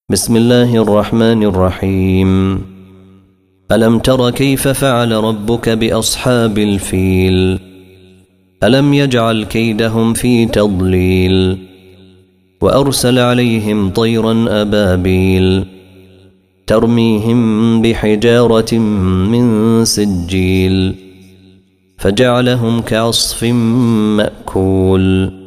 بسم الله الرحمن الرحيم. ألم تر كيف فعل ربك بأصحاب الفيل؟ ألم يجعل كيدهم في تضليل وأرسل عليهم طيرا أبابيل ترميهم بحجارة من سجيل فجعلهم كعصف مأكول.